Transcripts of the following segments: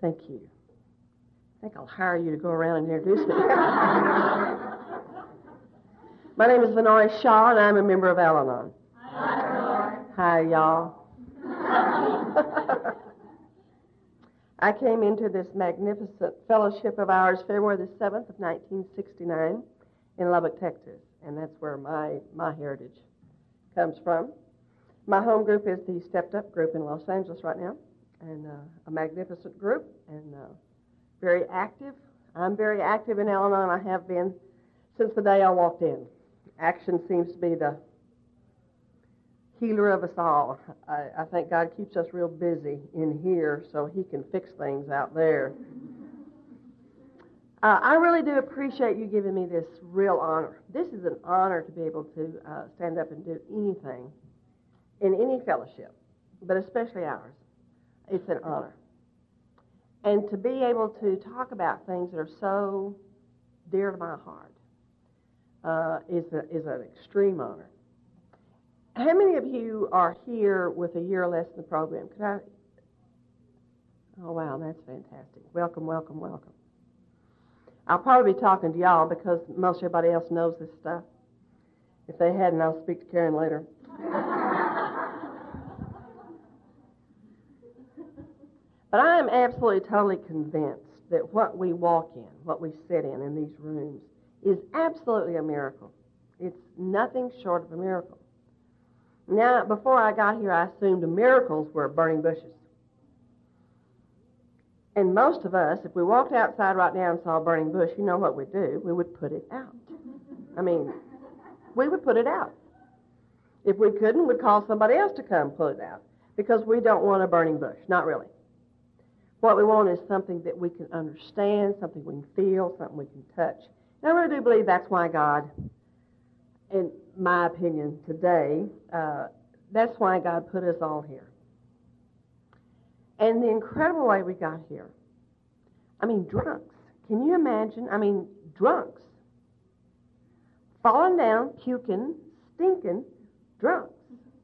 Thank you. I think I'll hire you to go around and introduce me. My name is Vinoy Shaw, and I'm a member of Al-Anon. Hi, y'all. I came into this magnificent fellowship of ours February the 7th of 1969 in Lubbock, Texas, and that's where my heritage comes from. My home group is the Stepped Up group in Los Angeles right now, and a magnificent group, and very active. I'm very active in Al-Anon. I have been since the day I walked in. Action seems to be the healer of us all. I think God keeps us real busy in here so He can fix things out there. I really do appreciate you giving me this real honor. This is an honor to be able to stand up and do anything in any fellowship, but especially ours. It's an honor. And to be able to talk about things that are so dear to my heart is an extreme honor. How many of you are here with a year or less in the program? Oh, wow, that's fantastic. Welcome, welcome, welcome. I'll probably be talking to y'all because most everybody else knows this stuff. If they hadn't, I'll speak to Karen later. But I am absolutely, totally convinced that what we walk in, what we sit in these rooms, is absolutely a miracle. It's nothing short of a miracle. Now, before I got here, I assumed miracles were burning bushes. And most of us, if we walked outside right now and saw a burning bush, you know what we'd do? We would put it out. I mean, we would put it out. If we couldn't, we'd call somebody else to come pull it out because we don't want a burning bush. Not really. What we want is something that we can understand, something we can feel, something we can touch. And I really do believe that's why God, in my opinion today, that's why God put us all here. And the incredible way we got here. I mean, drunks. Can you imagine? I mean, drunks. Falling down, puking, stinking drunks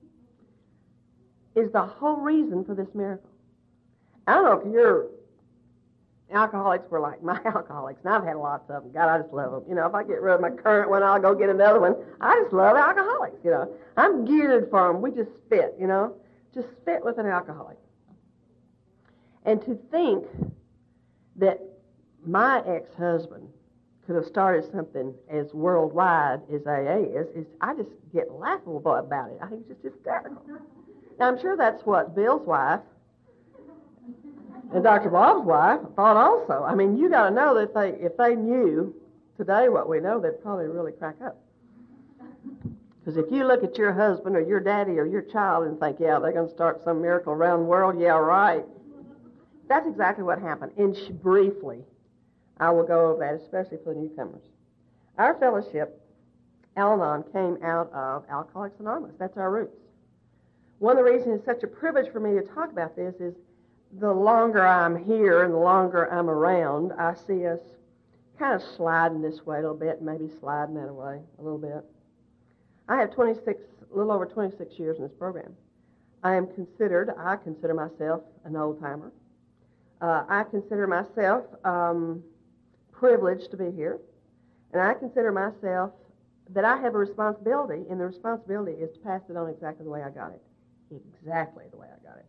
is the whole reason for this miracle. I don't know if your alcoholics were like my alcoholics, and I've had lots of them. God, I just love them. You know, if I get rid of my current one, I'll go get another one. I just love alcoholics, you know. I'm geared for them. We just fit, you know. Just fit with an alcoholic. And to think that my ex-husband could have started something as worldwide as AA is I just get laughable about it. I think it's just hysterical. Now, I'm sure that's what Bill's wife and Dr. Bob's wife thought also. I mean, you got to know that if they knew today what we know, they'd probably really crack up. Because if you look at your husband or your daddy or your child and think, yeah, they're going to start some miracle around the world, yeah, right. That's exactly what happened. And briefly, I will go over that, especially for the newcomers. Our fellowship, Al-Anon, came out of Alcoholics Anonymous. That's our roots. One of the reasons it's such a privilege for me to talk about this is the longer I'm here and the longer I'm around, I see us kind of sliding this way a little bit, maybe sliding that away a little bit. I have a little over 26 years in this program. I consider myself an old-timer. I consider myself privileged to be here, and I consider myself that I have a responsibility, and the responsibility is to pass it on exactly the way I got it. Exactly the way I got it.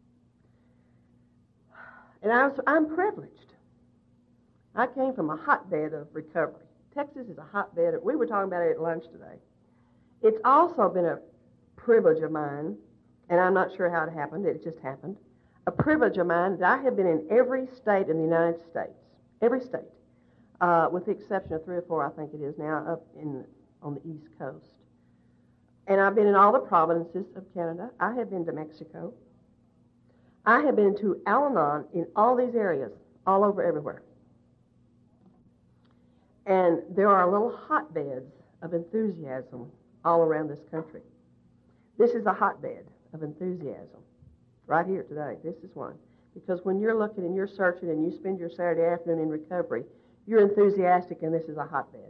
And I'm privileged. I came from a hotbed of recovery. Texas is a hotbed. We were talking about it at lunch today. It's also been a privilege of mine, and I'm not sure how it happened. It just happened. A privilege of mine that I have been in every state in the United States, every state, with the exception of 3 or 4, I think it is now, up on the East Coast. And I've been in all the provinces of Canada. I have been to Mexico. I have been to Al-Anon in all these areas, all over everywhere. And there are little hotbeds of enthusiasm all around this country. This is a hotbed of enthusiasm right here today. This is one. Because when you're looking and you're searching and you spend your Saturday afternoon in recovery, you're enthusiastic and this is a hotbed.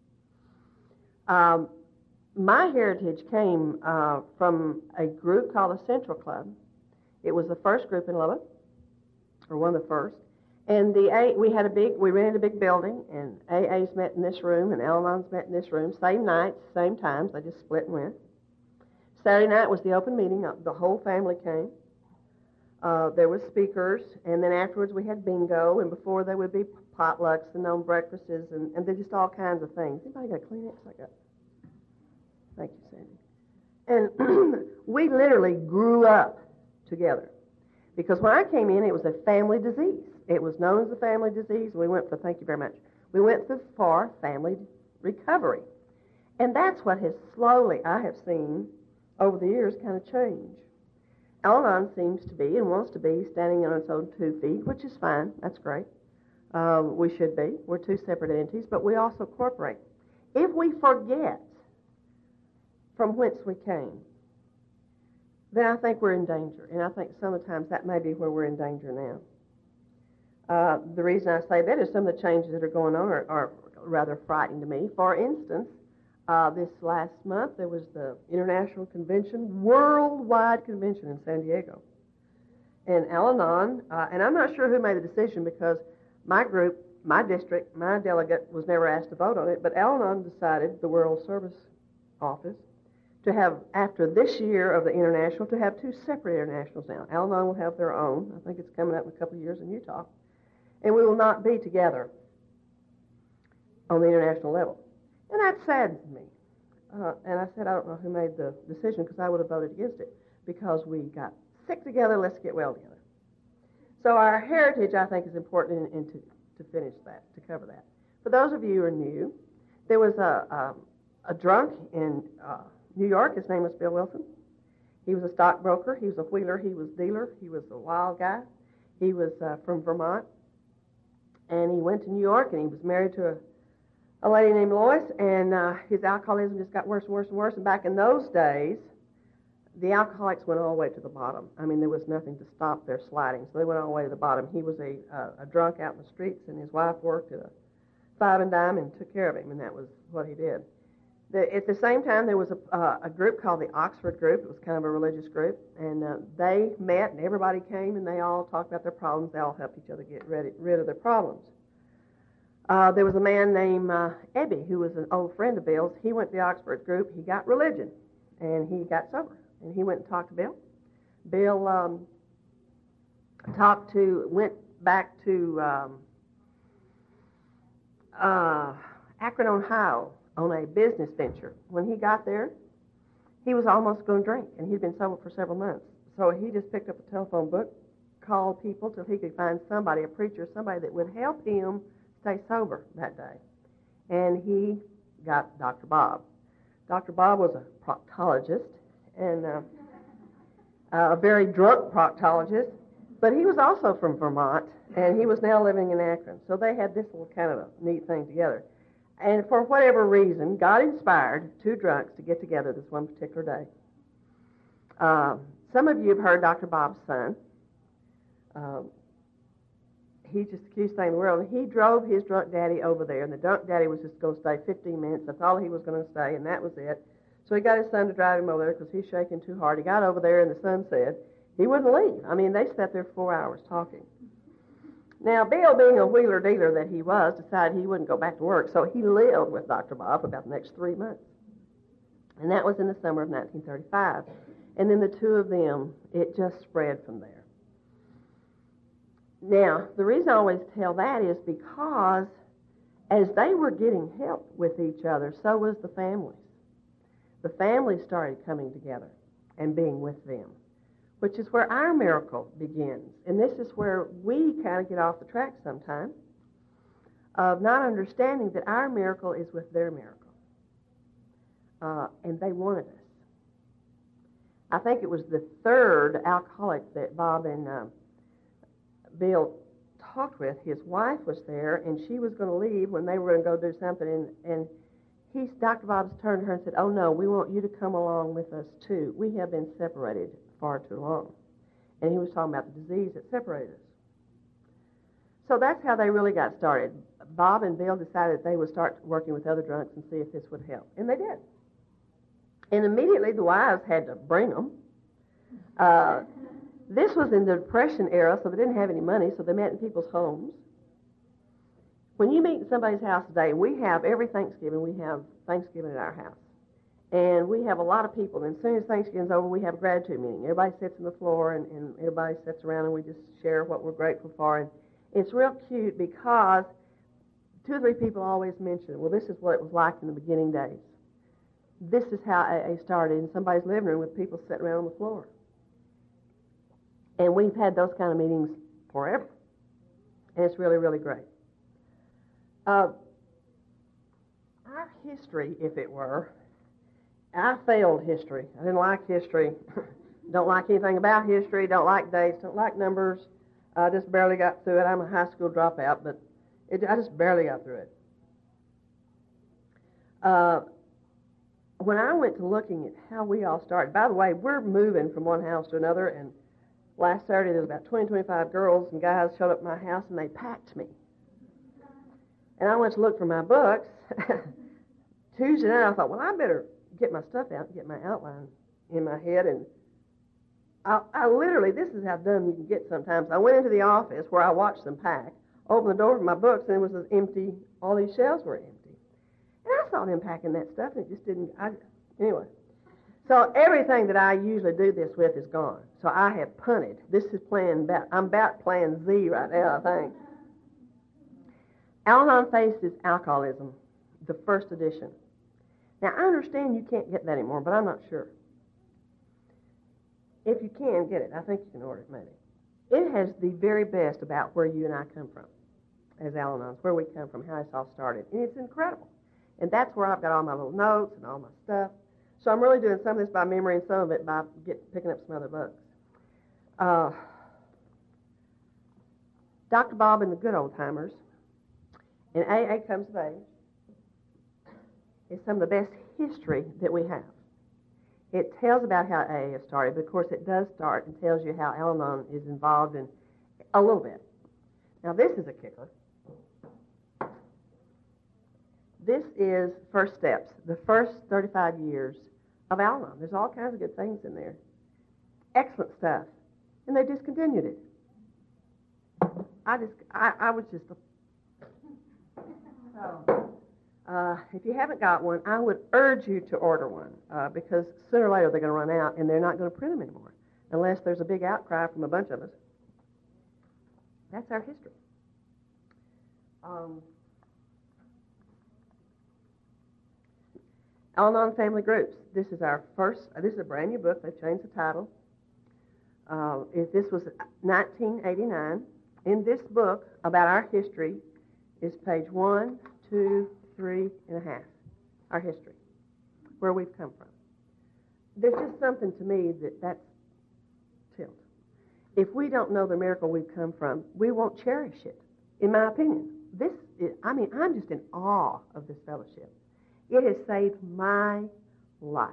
My heritage came from a group called the Central Club. It was the first group in Lubbock, or one of the first. And we rented a big building, and AA's met in this room, and Al-Anon's met in this room, same nights, same times. They just split and went. Saturday night was the open meeting. The whole family came. There were speakers, and then afterwards we had bingo, and before there would be potlucks and on breakfasts, and then just all kinds of things. Anybody got a Kleenex? I got. Thank you, Sandy. And we literally grew up together. Because when I came in, it was a family disease. It was known as a family disease. Thank you very much. We went for family recovery. And that's what has slowly, I have seen, over the years, kind of change. Al-Anon seems to be and wants to be standing on its own 2 feet, which is fine. That's great. We should be. We're 2 separate entities, but we also cooperate. If we forget from whence we came, then I think we're in danger. And I think sometimes that may be where we're in danger now. The reason I say that is some of the changes that are going on are rather frightening to me. For instance, this last month there was the International Convention, worldwide convention in San Diego. And Al-Anon, and I'm not sure who made the decision because my group, my district, my delegate was never asked to vote on it, but Al-Anon decided, the World Service Office, to have, after this year of the International, to have 2 separate internationals now. Al-Anon will have their own. I think it's coming up in a couple of years in Utah. And we will not be together on the international level. And that saddens me. And I said, I don't know who made the decision because I would have voted against it because we got sick together, let's get well together. So our heritage, I think, is important and to finish that, to cover that. For those of you who are new, there was a drunk in New York. His name was Bill Wilson. He was a stockbroker. He was a wheeler. He was a dealer. He was a wild guy. He was from Vermont. And he went to New York, and he was married to a lady named Lois, and his alcoholism just got worse and worse and worse. And back in those days, the alcoholics went all the way to the bottom. I mean, there was nothing to stop their sliding, so they went all the way to the bottom. He was a drunk out in the streets, and his wife worked at a 5 and dime and took care of him, and that was what he did. At the same time, there was a group called the Oxford Group. It was kind of a religious group, and they met, and everybody came, and they all talked about their problems. They all helped each other get rid of their problems. There was a man named Ebby, who was an old friend of Bill's. He went to the Oxford Group. He got religion, and he got sober, and he went and talked to Bill. Bill went back to Akron, Ohio, on a business venture. When he got there, he was almost going to drink, and he'd been sober for several months. So he just picked up a telephone book, called people till he could find somebody, a preacher, somebody that would help him stay sober that day. And he got Dr. Bob. Dr. Bob was a proctologist, and a very drunk proctologist, but he was also from Vermont, and he was now living in Akron. So they had this little kind of a neat thing together. And for whatever reason, God inspired 2 drunks to get together this one particular day. Some of you have heard Dr. Bob's son. He's just the cutest thing in the world. And he drove his drunk daddy over there, and the drunk daddy was just going to stay 15 minutes. That's all he was going to stay, and that was it. So he got his son to drive him over there because he's shaking too hard. He got over there, and the son said he wouldn't leave. I mean, they sat there 4 hours talking. Now, Bill, being a wheeler-dealer that he was, decided he wouldn't go back to work, so he lived with Dr. Bob for about the next 3 months. And that was in the summer of 1935. And then the 2 of them, it just spread from there. Now, the reason I always tell that is because as they were getting help with each other, so was the families. The families started coming together and being with them, which is where our miracle begins. And this is where we kind of get off the track sometimes of not understanding that our miracle is with their miracle. And they wanted us. I think it was the 3rd alcoholic that Bob and Bill talked with. His wife was there, and she was going to leave when they were going to go do something. And Dr. Bob turned to her and said, "Oh, no, we want you to come along with us, too. We have been separated far too long." And he was talking about the disease that separated us. So that's how they really got started. Bob and Bill decided they would start working with other drunks and see if this would help. And they did. And immediately the wives had to bring them. This was in the Depression era, so they didn't have any money, so they met in people's homes. When you meet in somebody's house today, every Thanksgiving, we have Thanksgiving at our house. And we have a lot of people, and as soon as Thanksgiving's over, we have a gratitude meeting. Everybody sits on the floor, and everybody sits around, and we just share what we're grateful for. And it's real cute because 2 or 3 people always mention, well, this is what it was like in the beginning days. This is how AA started in somebody's living room with people sitting around on the floor. And we've had those kind of meetings forever. And it's really, really great. Our history, if it were, I failed history. I didn't like history. Don't like anything about history. Don't like dates. Don't like numbers. I just barely got through it. I'm a high school dropout, but I just barely got through it. When I went to looking at how we all started, by the way, we're moving from one house to another, and last Saturday there was about 20, 25 girls and guys showed up at my house, and they packed me. And I went to look for my books. Tuesday night, I thought, well, I better get my stuff out and get my outline in my head. And I literally, this is how dumb you can get sometimes. I went into the office where I watched them pack, opened the door for my books, and it was empty. All these shelves were empty. And I saw them packing that stuff, and it just didn't, anyway. So everything that I usually do this with is gone. So I have punted. This is I'm about plan Z right now, I think. Al-Anon faces alcoholism, the first edition. Now, I understand you can't get that anymore, but I'm not sure. If you can get it, I think you can order it, maybe. It has the very best about where you and I come from as Al-Anons, where we come from, how this all started. And it's incredible. And that's where I've got all my little notes and all my stuff. So I'm really doing some of this by memory and some of it by picking up some other books. Dr. Bob and the Good Old Timers, and AA Comes of Age, is some of the best history that we have. It tells about how AA has started, but of course it does start and tells you how Al-Anon is involved in a little bit. Now this is a kicker. This is First Steps, the first 35 years of Al-Anon. There's all kinds of good things in there. Excellent stuff. And they discontinued it. I was just... if you haven't got one, I would urge you to order one because sooner or later they're going to run out and they're not going to print them anymore unless there's a big outcry from a bunch of us. That's our history. Al-Anon Family Groups. This is a brand new book. They've changed the title. This was 1989. In this book about our history is page 1, 2, 3 and a half. Our history, where we've come from. There's just something to me that's tilt. If we don't know the miracle we've come from, we won't cherish it, in my opinion. I'm just in awe of this fellowship. It has saved my life.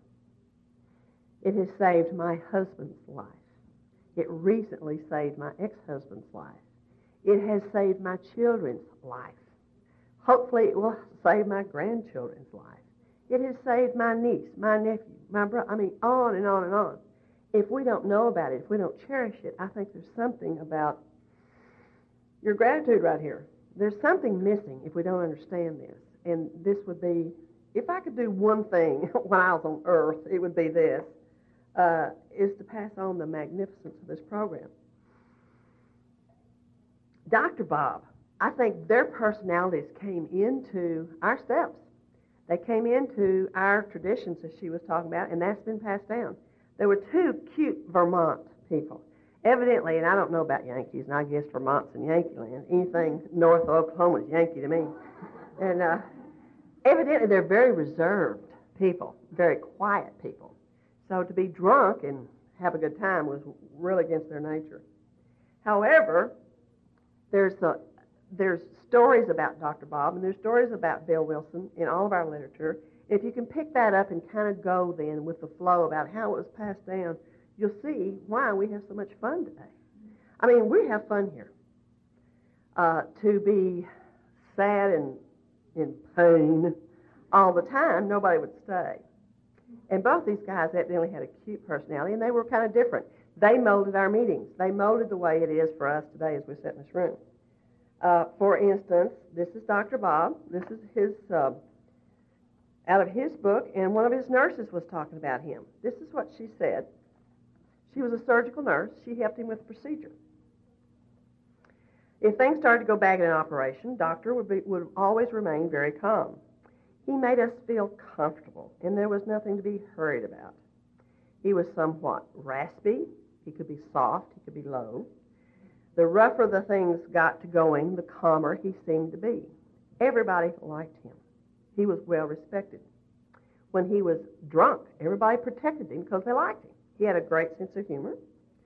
It has saved my husband's life. It recently saved my ex-husband's life. It has saved my children's life. Hopefully it will save my grandchildren's life. It has saved my niece, my nephew, my brother, on and on and on. If we don't know about it, if we don't cherish it, I think there's something about your gratitude right here. There's something missing if we don't understand this. And this would be, if I could do one thing when I was on earth, it would be this, is to pass on the magnificence of this program. Dr. Bob, I think their personalities came into our steps. They came into our traditions, as she was talking about, and that's been passed down. There were 2 cute Vermont people. Evidently, and I don't know about Yankees, and I guess Vermont's in Yankee land. Anything north of Oklahoma is Yankee to me. And evidently, they're very reserved people, very quiet people. So to be drunk and have a good time was really against their nature. However, there's stories about Dr. Bob, and there's stories about Bill Wilson in all of our literature. If you can pick that up and kind of go then with the flow about how it was passed down, you'll see why we have so much fun today. We have fun here. To be sad and in pain all the time, nobody would stay. And both these guys evidently had a cute personality, and they were kind of different. They molded our meetings. They molded the way it is for us today as we sit in this room. For instance, this is Dr. Bob. This is his out of his book, and one of his nurses was talking about him. This is what she said. She was a surgical nurse. She helped him with the procedure. If things started to go bad in an operation, doctor would always remain very calm. He made us feel comfortable, and there was nothing to be hurried about. He was somewhat raspy. He could be soft. He could be low. The rougher the things got to going, the calmer he seemed to be. Everybody liked him. He was well respected. When he was drunk, everybody protected him because they liked him. He had a great sense of humor.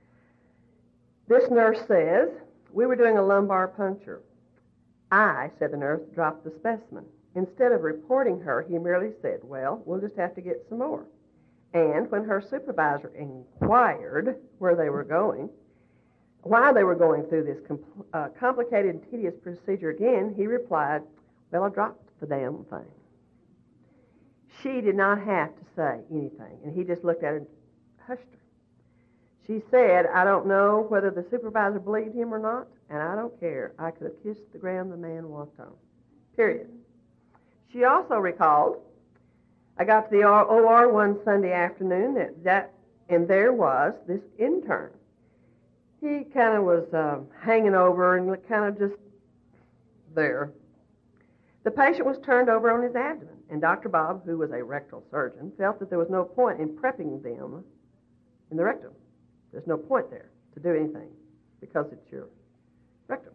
This nurse says, we were doing a lumbar puncture. I, said the nurse, dropped the specimen. Instead of reporting her, he merely said, well, we'll just have to get some more. And when her supervisor inquired why they were going through this complicated and tedious procedure again, he replied, well, I dropped the damn thing. She did not have to say anything, and he just looked at her and hushed her. She said, I don't know whether the supervisor believed him or not, and I don't care. I could have kissed the ground the man walked on. Period. She also recalled, I got to the OR one Sunday afternoon, and there was this intern. He kind of was hanging over and kind of just there. The patient was turned over on his abdomen, and Dr. Bob, who was a rectal surgeon, felt that there was no point in prepping them in the rectum. There's no point there to do anything because it's your rectum.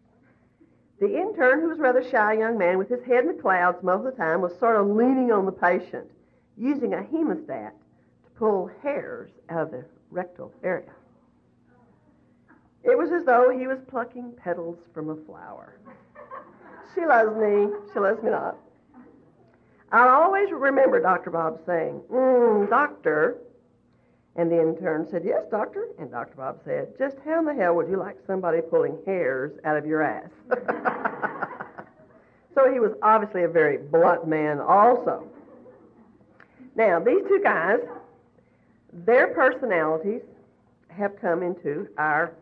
The intern, who was a rather shy young man with his head in the clouds most of the time, was sort of leaning on the patient, using a hemostat to pull hairs out of the rectal area. It was as though he was plucking petals from a flower. She loves me. She loves me not. I'll always remember Dr. Bob saying, doctor. And the intern said, yes, doctor. And Dr. Bob said, just how in the hell would you like somebody pulling hairs out of your ass? So he was obviously a very blunt man also. Now, these two guys, their personalities have come into our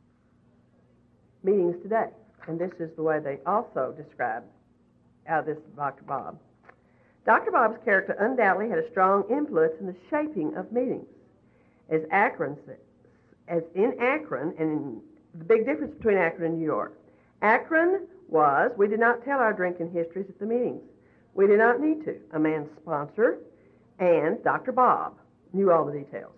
meetings today. And this is the way they also describe out of this Dr. Bob. Dr. Bob's character undoubtedly had a strong influence in the shaping of meetings. As in Akron, and the big difference between Akron and New York. Akron was, we did not tell our drinking histories at the meetings. We did not need to. A man's sponsor and Dr. Bob knew all the details.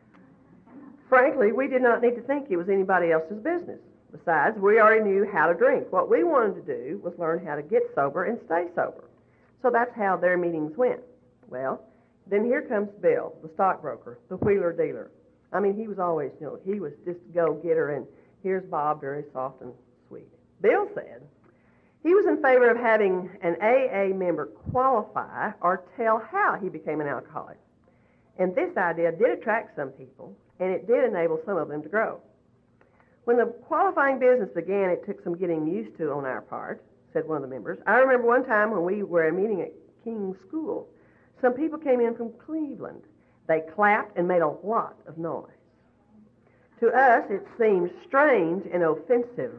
Frankly, we did not need to think it was anybody else's business. Besides, we already knew how to drink. What we wanted to do was learn how to get sober and stay sober. So that's how their meetings went. Well, then here comes Bill, the stockbroker, the wheeler dealer. I mean, he was always, he was just a go-getter, and here's Bob, very soft and sweet. Bill said he was in favor of having an AA member qualify or tell how he became an alcoholic. And this idea did attract some people, and it did enable some of them to grow. When the qualifying business began, it took some getting used to on our part, said one of the members. I remember one time when we were meeting at King's School, some people came in from Cleveland. They clapped and made a lot of noise. To us, it seemed strange and offensive.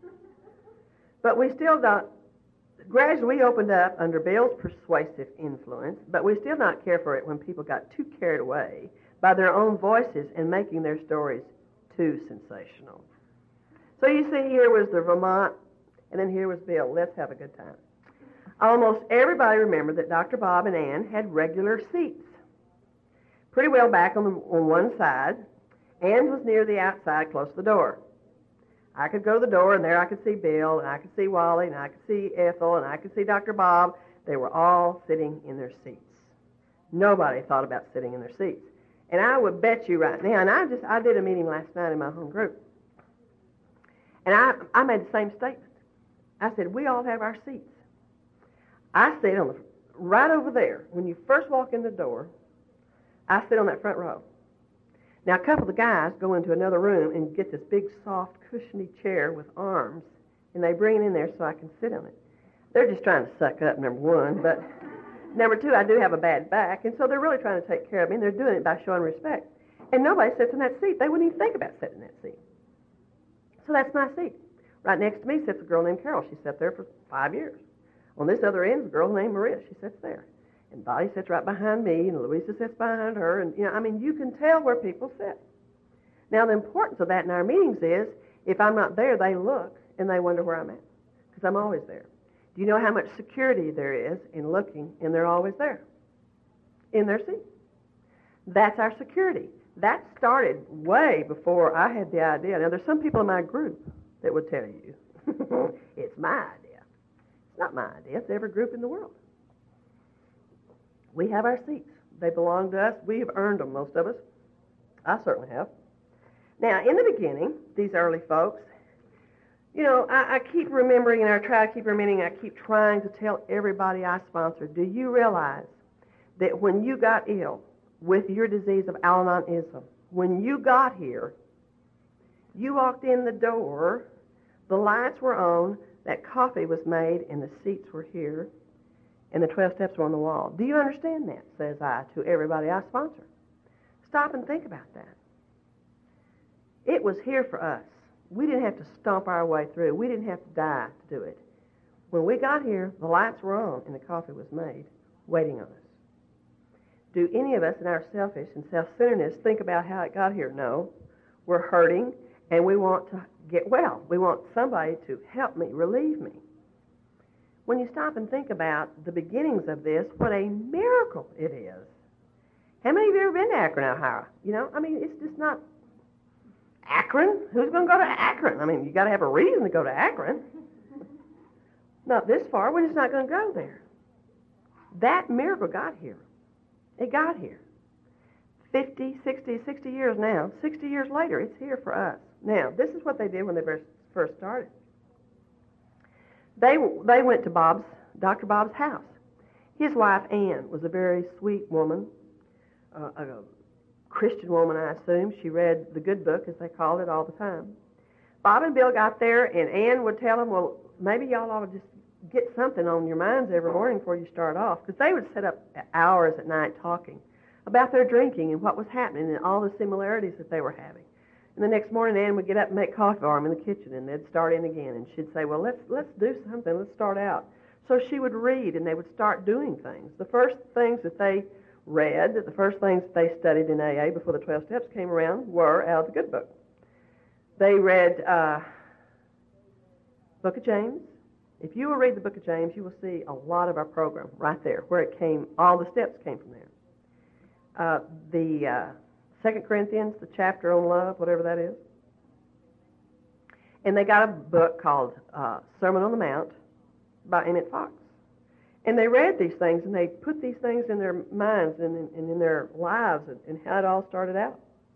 But we still don't. Gradually, we opened up under Bill's persuasive influence, but we still not care for it when people got too carried away by their own voices and making their stories too sensational. So you see, here was the Vermont, and then here was Bill. Let's have a good time. Almost everybody remembered that Dr. Bob and Ann had regular seats. Pretty well back on one side. Ann was near the outside, close to the door. I could go to the door, and there I could see Bill, and I could see Wally, and I could see Ethel, and I could see Dr. Bob. They were all sitting in their seats. Nobody thought about sitting in their seats. And I would bet you right now, and I did a meeting last night in my home group, and I made the same statement. I said, we all have our seats. I sit right over there. When you first walk in the door, I sit on that front row. Now, a couple of the guys go into another room and get this big, soft, cushiony chair with arms, and they bring it in there so I can sit on it. They're just trying to suck up, number one, but number two, I do have a bad back, and so they're really trying to take care of me, and they're doing it by showing respect. And nobody sits in that seat. They wouldn't even think about sitting in that seat. So that's my seat. Right next to me sits a girl named Carol. She sat there for 5 years. On this other end is a girl named Maria. She sits there. And Bonnie sits right behind me, and Louisa sits behind her. And, you can tell where people sit. Now, the importance of that in our meetings is, if I'm not there, they look, and they wonder where I'm at, because I'm always there. Do you know how much security there is in looking, and they're always there, in their seat? That's our security. That started way before I had the idea. Now, there's some people in my group that would tell you, it's my idea. It's not my idea. It's every group in the world. We have our seats. They belong to us. We've earned them, most of us. I certainly have. Now, in the beginning, these early folks, I keep remembering, and I try to keep remembering, I keep trying to tell everybody I sponsor, do you realize that when you got ill with your disease of Al-Anonism, when you got here, you walked in the door, the lights were on, that coffee was made, and the seats were here, and the 12 steps were on the wall. Do you understand that, says I to everybody I sponsor? Stop and think about that. It was here for us. We didn't have to stomp our way through. We didn't have to die to do it. When we got here, the lights were on and the coffee was made, waiting on us. Do any of us in our selfish and self-centeredness think about how it got here? No. We're hurting and we want to get well. We want somebody to help me, relieve me. When you stop and think about the beginnings of this, what a miracle it is. How many of you have ever been to Akron, Ohio? It's just not Akron. Who's going to go to Akron? You got to have a reason to go to Akron. Not this far. We're just not going to go there. That miracle got here. It got here. 50, 60 years now. 60 years later, it's here for us. Now, this is what they did when they first started. They went to Dr. Bob's house. His wife, Ann, was a very sweet woman, a Christian woman, I assume. She read the good book, as they called it, all the time. Bob and Bill got there, and Ann would tell them, well, maybe y'all ought to just get something on your minds every morning before you start off, because they would sit up hours at night talking about their drinking and what was happening and all the similarities that they were having. And the next morning, Ann would get up and make coffee for them in the kitchen, and they'd start in again, and she'd say, well, let's do something. Let's start out. So she would read, and they would start doing things. The first things that they read, the first things that they studied in AA before the 12 Steps came around were out of the good book. They read Book of James. If you will read the Book of James, you will see a lot of our program right there, where it came, all the steps came from there. The 2 Corinthians, the chapter on love, whatever that is. And they got a book called Sermon on the Mount by Emmett Fox. And they read these things, and they put these things in their minds and in their lives, and how it all started out.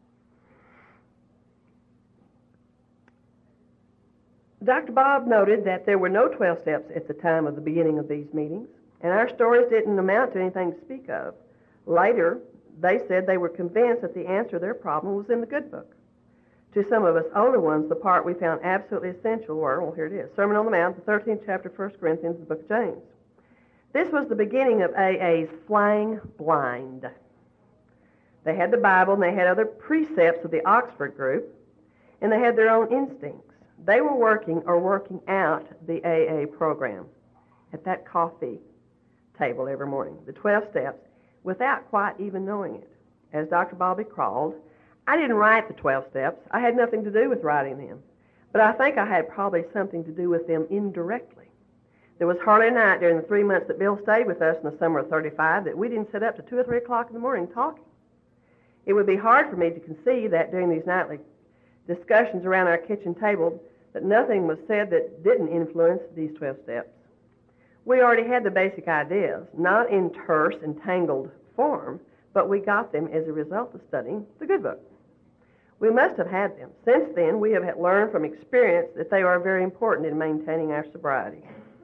Dr. Bob noted that there were no 12 steps at the time of the beginning of these meetings, and our stories didn't amount to anything to speak of. Later, they said they were convinced that the answer to their problem was in the good book. To some of us older ones, the part we found absolutely essential were, well, here it is, Sermon on the Mount, the 13th chapter, 1 Corinthians, the Book of James. This was the beginning of AA's flying blind. They had the Bible, and they had other precepts of the Oxford group, and they had their own instincts. They were working out the AA program at that coffee table every morning, the 12 steps, without quite even knowing it. As Dr. Bobby crawled, I didn't write the 12 steps. I had nothing to do with writing them. But I think I had probably something to do with them indirectly. There was hardly a night during the 3 months that Bill stayed with us in the summer of 35 that we didn't sit up to 2 or 3 o'clock in the morning talking. It would be hard for me to conceive that during these nightly discussions around our kitchen table that nothing was said that didn't influence these 12 steps. We already had the basic ideas, not in terse and tangled form, but we got them as a result of studying the good book. We must have had them. Since then, we have learned from experience that they are very important in maintaining our sobriety.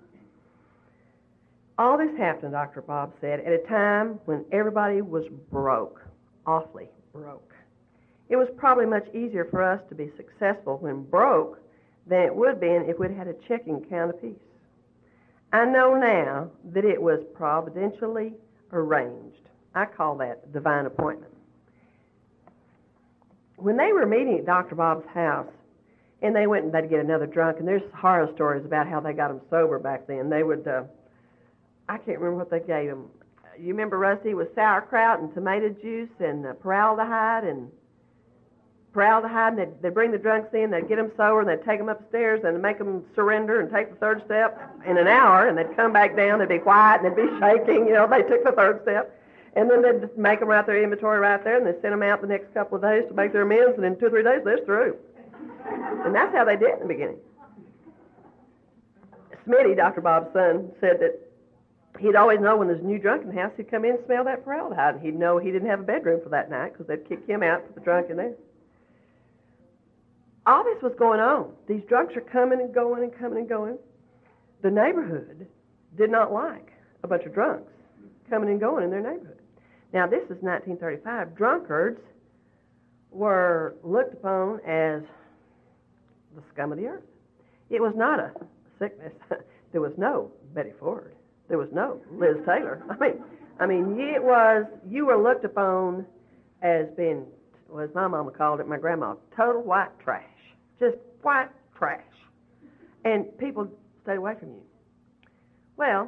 All this happened, Dr. Bob said, at a time when everybody was broke, awfully broke. It was probably much easier for us to be successful when broke than it would have been if we'd had a checking account apiece. I know now that it was providentially arranged. I call that divine appointment. when they were meeting at Dr. Bob's house, and they went and they'd get another drunk, and there's horror stories about how they got them sober back then. They would, I can't remember what they gave them. You remember, Rusty, it was sauerkraut and tomato juice and formaldehyde, and they'd bring the drunks in, they'd get them sober, and they'd take them upstairs and make them surrender and take the third step in an hour, and they'd come back down, they'd be quiet, and they'd be shaking, they took the third step. And then they'd just make them write their inventory right there, and they'd send them out the next couple of days to make their amends, and in 2 or 3 days, they're through. And that's how they did it in the beginning. Smitty, Dr. Bob's son, said that he'd always know when there's a new drunk in the house, he'd come in and smell that formaldehyde, and he'd know he didn't have a bedroom for that night because they'd kick him out, put the drunk in there. All this was going on. These drunks are coming and going and coming and going. The neighborhood did not like a bunch of drunks coming and going in their neighborhood. Now, this is 1935. Drunkards were looked upon as the scum of the earth. It was not a sickness. There was no Betty Ford. There was no Liz Taylor. I mean, it was, you were looked upon as being, well, as my mama called it, my grandma, total white trash. Just white trash. And people stayed away from you. Well,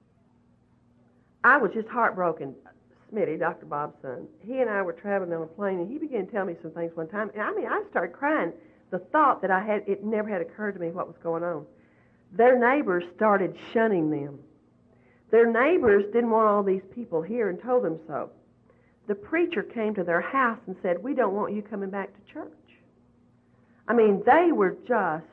I was just heartbroken. Smitty, Dr. Bob's son, he and I were traveling on a plane, and he began to tell me some things one time. And I started crying. The thought that it never had occurred to me what was going on. Their neighbors started shunning them. Their neighbors didn't want all these people here and told them so. The preacher came to their house and said, "We don't want you coming back to church." I mean, they were just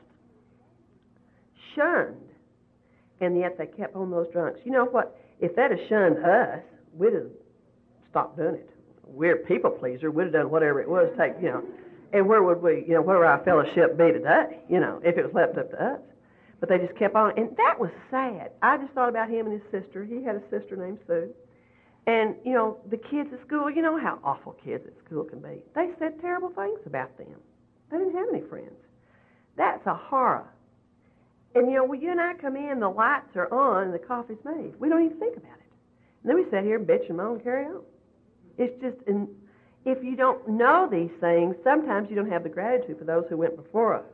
shunned, and yet they kept on those drunks. You know what? If they'd have shunned us, we'd have stopped doing it. We're a people pleaser. We'd have done whatever it was take, and where would we, where would our fellowship be today, if it was left up to us? But they just kept on, and that was sad. I just thought about him and his sister. He had a sister named Sue. And, the kids at school, you know how awful kids at school can be. They said terrible things about them. They didn't have any friends. That's a horror. And, when you and I come in, the lights are on and the coffee's made. We don't even think about it. And then we sit here and bitch and moan and carry on. It's just, if you don't know these things, sometimes you don't have the gratitude for those who went before us.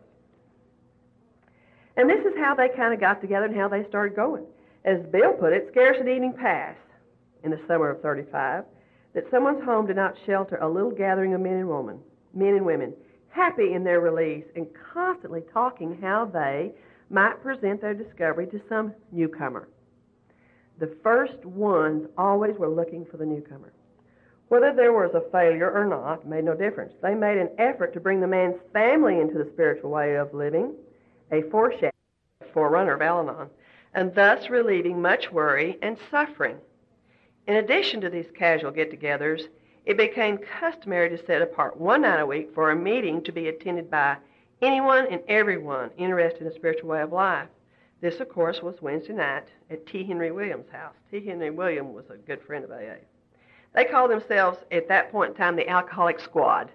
And this is how they kind of got together and how they started going. As Bill put it, scarce an evening passed in the summer of 35 that someone's home did not shelter a little gathering of men and women, happy in their release and constantly talking how they might present their discovery to some newcomer. The first ones always were looking for the newcomer. Whether there was a failure or not made no difference. They made an effort to bring the man's family into the spiritual way of living, a forerunner of Al-Anon, and thus relieving much worry and suffering. In addition to these casual get-togethers, it became customary to set apart one night a week for a meeting to be attended by anyone and everyone interested in the spiritual way of life. This, of course, was Wednesday night at T. Henry Williams' house. T. Henry Williams was a good friend of AA. They called themselves, at that point in time, the Alcoholic Squad.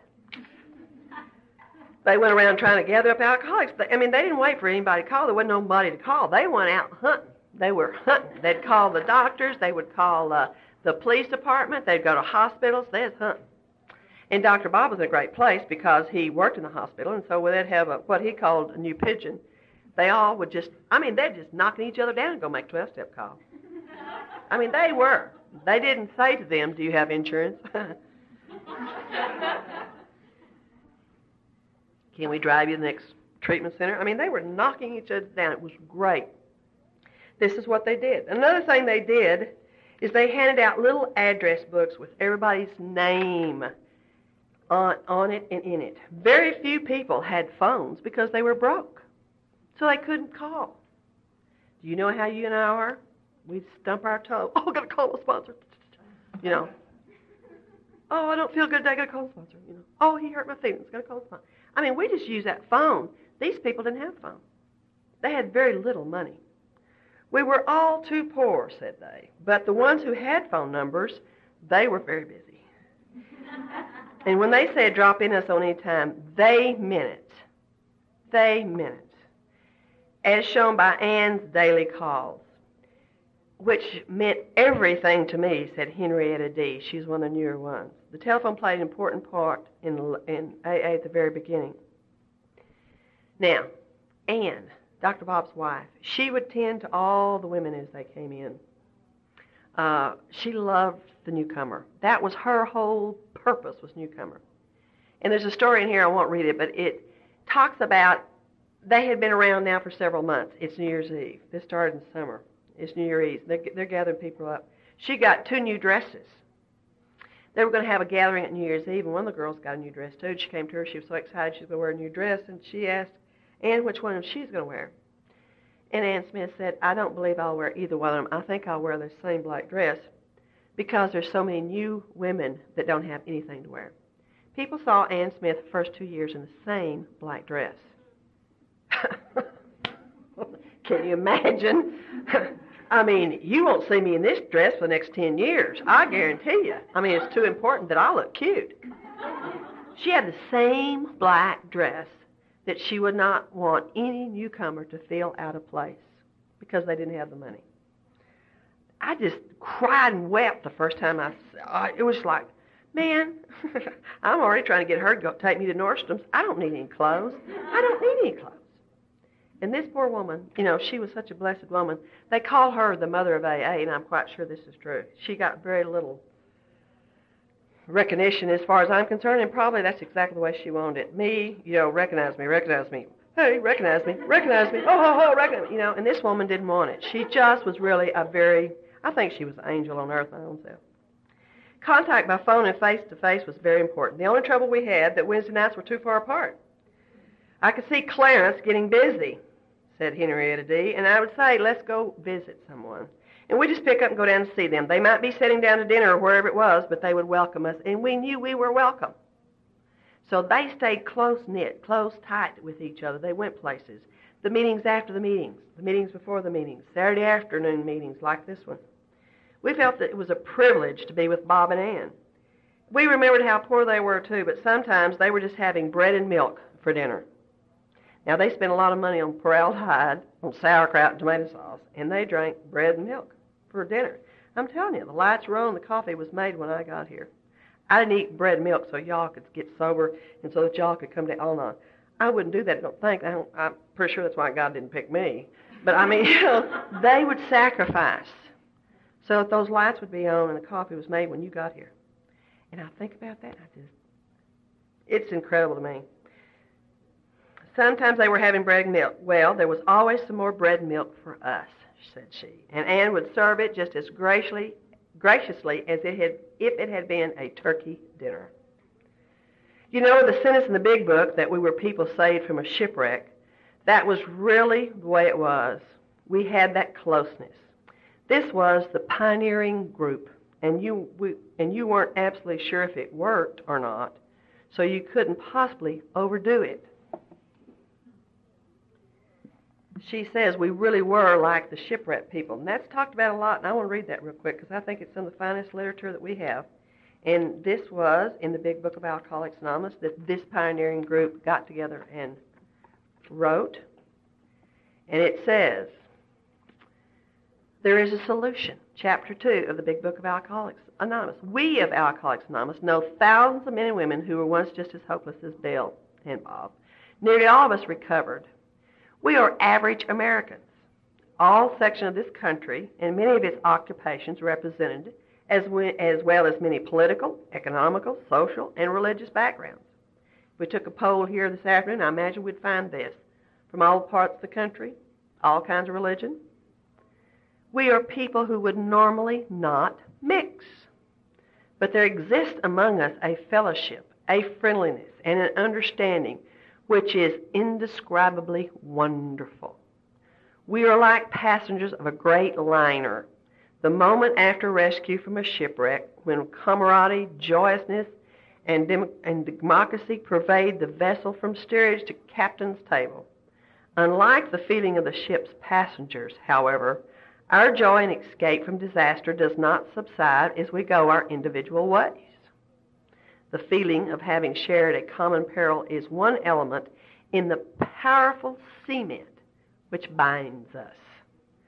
They went around trying to gather up alcoholics. They didn't wait for anybody to call. There wasn't nobody to call. They went out hunting. They were hunting. They'd call the doctors. They would call the police department. They'd go to hospitals. They was hunting. And Dr. Bob was in a great place because he worked in the hospital, and so they'd have what he called a new pigeon. They all would they'd just knocking each other down and go make 12-step calls. They were. They didn't say to them, "Do you have insurance?" "Can we drive you to the next treatment center?" They were knocking each other down. It was great. This is what they did. Another thing they did is they handed out little address books with everybody's name on it and in it. Very few people had phones because they were broke, so they couldn't call. Do you know how you and I are? We'd stump our toe. "Oh, I've got to call a sponsor." "Oh, I don't feel good today. I've got to call a sponsor." "Oh, he hurt my feelings. Got to call a sponsor." We just use that phone. These people didn't have phones. They had very little money. "We were all too poor," said they. But the ones who had phone numbers, they were very busy. And when they said drop in us on any time, they meant it. They meant it. As shown by Ann's daily calls. which meant everything to me, said Henrietta D. She's one of the newer ones. The telephone played an important part in AA at the very beginning. Now, Ann, Dr. Bob's wife, she would tend to all the women as they came in. She loved the newcomer. That was her whole purpose, was newcomer. And there's a story in here, I won't read it, but it talks about they had been around now for several months. It's New Year's Eve. This started in summer. It's New Year's Eve. They're gathering people up. She got 2 new dresses. They were going to have a gathering at New Year's Eve, and one of the girls got a new dress, too. She came to her. She was so excited she was going to wear a new dress, and she asked Ann which one of them she's going to wear. And Ann Smith said, I don't believe I'll wear either one of them. I think I'll wear the same black dress because there's so many new women that don't have anything to wear. People saw Ann Smith the first 2 years in the same black dress. Can you imagine? I mean, you won't see me in this dress for the next 10 years. I guarantee you. I mean, it's too important that I look cute. She had the same black dress that she would not want any newcomer to feel out of place because they didn't have the money. I just cried and wept the first time it was like, man, I'm already trying to get her to take me to Nordstrom's. I don't need any clothes. I don't need any clothes. And this poor woman, she was such a blessed woman. They call her the mother of AA, and I'm quite sure this is true. She got very little recognition as far as I'm concerned, and probably that's exactly the way she wanted it. Me, recognize me. Hey, recognize me. Oh, recognize me. And this woman didn't want it. She just was really I think she was an angel on earth, my own self. Contact by phone and face-to-face was very important. The only trouble we had that Wednesday nights were too far apart. I could see Clarence getting busy, said Henrietta D., and I would say, let's go visit someone. And we'd just pick up and go down to see them. They might be sitting down to dinner or wherever it was, but they would welcome us, and we knew we were welcome. So they stayed close-knit, close-tight with each other. They went places. The meetings after the meetings before the meetings, Saturday afternoon meetings like this one. We felt that it was a privilege to be with Bob and Ann. We remembered how poor they were, too, but sometimes they were just having bread and milk for dinner. Now, they spent a lot of money on formaldehyde, on sauerkraut and tomato sauce, and they drank bread and milk for dinner. I'm telling you, the lights were on, the coffee was made when I got here. I didn't eat bread and milk so y'all could get sober and so that y'all could come to Al-Anon. I wouldn't do that, I don't think. I'm pretty sure that's why God didn't pick me. But, I mean, they would sacrifice so that those lights would be on and the coffee was made when you got here. And I think about that, it's incredible to me. Sometimes they were having bread and milk. Well, there was always some more bread and milk for us, said she. And Ann would serve it just as graciously as if it had been a turkey dinner. The sentence in the big book that we were people saved from a shipwreck, that was really the way it was. We had that closeness. This was the pioneering group, and you weren't absolutely sure if it worked or not, so you couldn't possibly overdo it. She says we really were like the shipwreck people. And that's talked about a lot, and I want to read that real quick because I think it's some of the finest literature that we have. And this was in the Big Book of Alcoholics Anonymous that this pioneering group got together and wrote. And it says, there is a solution. Chapter 2 of the Big Book of Alcoholics Anonymous. We of Alcoholics Anonymous know thousands of men and women who were once just as hopeless as Bill and Bob. Nearly all of us recovered. We are average Americans. All sections of this country and many of its occupations represented, as well as many political, economical, social, and religious backgrounds. If we took a poll here this afternoon, I imagine we'd find this. From all parts of the country, all kinds of religion. We are people who would normally not mix. But there exists among us a fellowship, a friendliness, and an understanding which is indescribably wonderful. We are like passengers of a great liner. The moment after rescue from a shipwreck, when camaraderie, joyousness, and democracy pervade the vessel from steerage to captain's table. Unlike the feeling of the ship's passengers, however, our joy and escape from disaster does not subside as we go our individual ways. The feeling of having shared a common peril is one element in the powerful cement which binds us.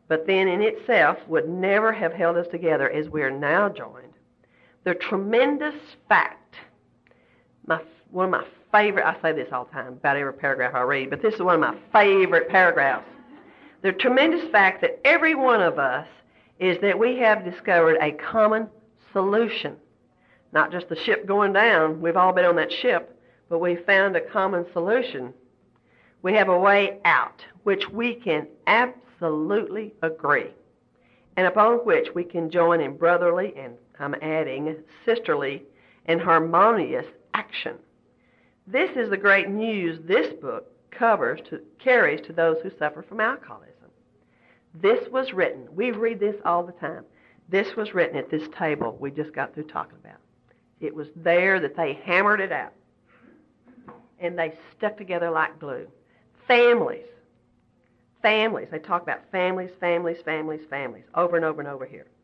but then in itself would never have held us together as we are now joined. The tremendous fact, one of my favorite, I say this all the time about every paragraph I read, but this is one of my favorite paragraphs. The tremendous fact that every one of us is that we have discovered a common solution. Not just the ship going down, we've all been on that ship, but we found a common solution. We have a way out, which we can absolutely agree, and upon which we can join in brotherly, and I'm adding sisterly, and harmonious action. This is the great news this book carries to those who suffer from alcoholism. This was written, we read this all the time, this was written at this table we just got through talking about. It was there that they hammered it out, and they stuck together like glue. Families. They talk about families, over and over and over here.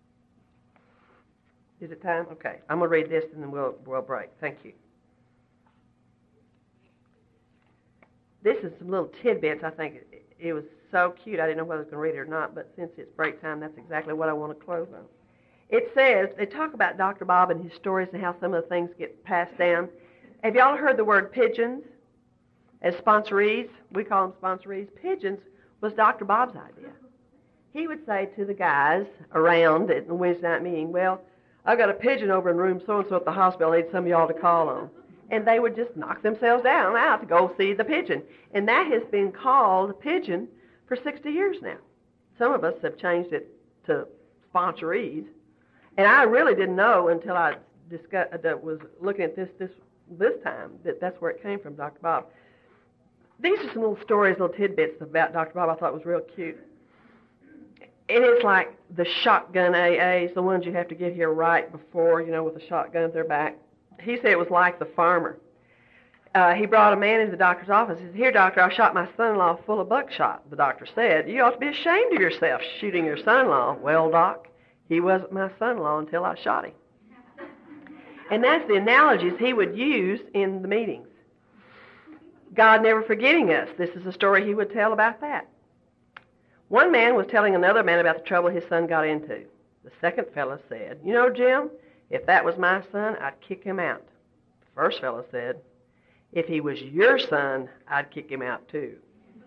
Is it time? Okay, I'm going to read this and then we'll break. Thank you. This is some little tidbits. I think it was so cute. I didn't know whether I was going to read it or not, but since it's break time, that's exactly what I want to close on. It says, they talk about Dr. Bob and his stories and how some of the things get passed down. Have y'all heard the word pigeons as sponsorees? We call them sponsorees. Pigeons was Dr. Bob's idea. He would say to the guys around at the Wednesday night meeting, well, I got a pigeon over in room so-and-so at the hospital. I need some of y'all to call on. And they would just knock themselves down out to go see the pigeon. And that has been called pigeon for 60 years now. Some of us have changed it to sponsorees. And I really didn't know until I was looking at this time that that's where it came from, Dr. Bob. These are some little stories, little tidbits about Dr. Bob I thought was real cute. And it's like the shotgun AAs, the ones you have to get here right before, with a shotgun at their back. He said it was like the farmer. He brought a man into the doctor's office. He said, here, doctor, I shot my son-in-law full of buckshot. The doctor said, you ought to be ashamed of yourself shooting your son-in-law. Well, doc, he wasn't my son-in-law until I shot him. And that's the analogies he would use in the meetings. God never forgetting us. This is a story he would tell about that. One man was telling another man about the trouble his son got into. The second fellow said, Jim, if that was my son, I'd kick him out. The first fellow said, if he was your son, I'd kick him out too.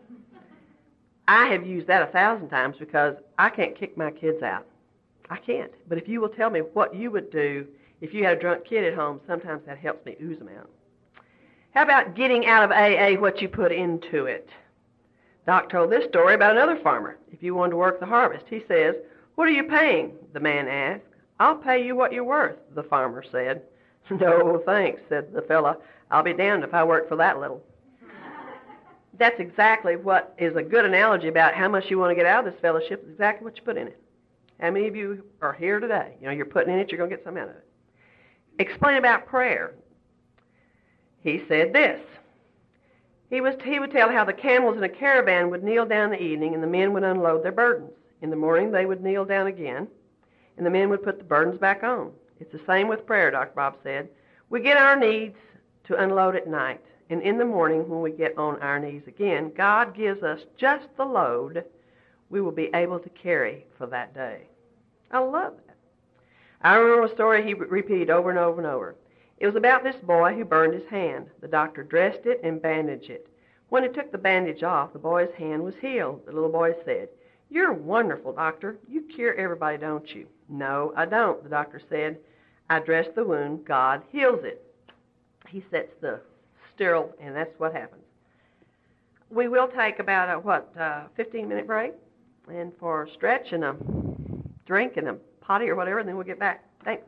I have used that 1,000 times because I can't kick my kids out. I can't. But if you will tell me what you would do if you had a drunk kid at home, sometimes that helps me ooze them out. How about getting out of AA what you put into it? Doc told this story about another farmer. If you wanted to work the harvest, he says, what are you paying? The man asked. I'll pay you what you're worth, the farmer said. No, thanks, said the fella. I'll be damned if I work for that little. That's exactly what is a good analogy about how much you want to get out of this fellowship. It's exactly what you put in it. How many of you are here today? You're putting in it, you're going to get something out of it. Explain about prayer. He said this. He would tell how the camels in a caravan would kneel down in the evening and the men would unload their burdens. In the morning they would kneel down again and the men would put the burdens back on. It's the same with prayer, Dr. Bob said. We get our needs to unload at night, and in the morning when we get on our knees again, God gives us just the load we will be able to carry for that day. I love that. I remember a story he repeated over and over and over. It was about this boy who burned his hand. The doctor dressed it and bandaged it. When he took the bandage off, the boy's hand was healed. The little boy said, "You're wonderful, doctor. You cure everybody, don't you?" "No, I don't," the doctor said. "I dress the wound. God heals it." He sets the sterile, and that's what happens. We will take about a 15-minute break, and for a stretch and a drink and a potty or whatever, and then we'll get back. Thanks.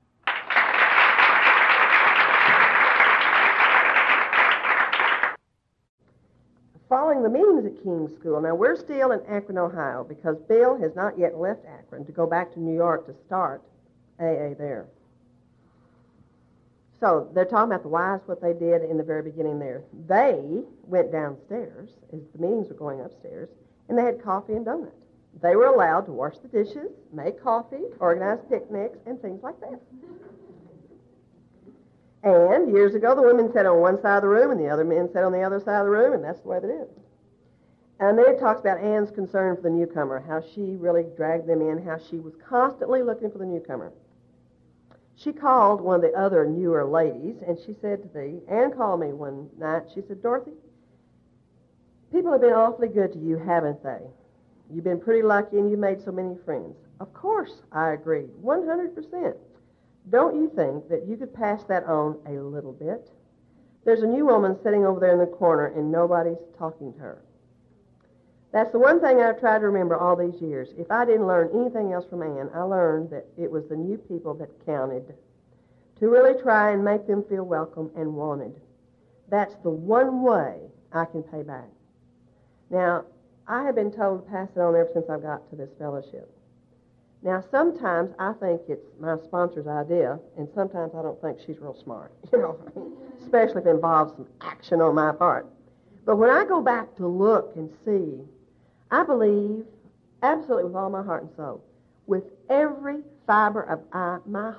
Following the meetings at King's School. Now, we're still in Akron, Ohio, because Bill has not yet left Akron to go back to New York to start AA there. So they're talking about the wives, what they did in the very beginning there. They went downstairs as the meetings were going upstairs, and they had coffee and donuts. They were allowed to wash the dishes, make coffee, organize picnics, and things like that. And years ago, the women sat on one side of the room, and the other men sat on the other side of the room, and that's the way they did. And then it talks about Anne's concern for the newcomer, how she really dragged them in, how she was constantly looking for the newcomer. She called one of the other newer ladies, and she said to me, Anne called me one night, she said, Dorothy, people have been awfully good to you, haven't they? You've been pretty lucky and you've made so many friends. Of course, I agreed, 100%. Don't you think that you could pass that on a little bit? There's a new woman sitting over there in the corner and nobody's talking to her. That's the one thing I've tried to remember all these years. If I didn't learn anything else from Anne, I learned that it was the new people that counted, to really try and make them feel welcome and wanted. That's the one way I can pay back. Now, I have been told to pass it on ever since I got to this fellowship. Now, sometimes I think it's my sponsor's idea, and sometimes I don't think she's real smart, especially if it involves some action on my part. But when I go back to look and see, I believe absolutely with all my heart and soul, with every fiber of my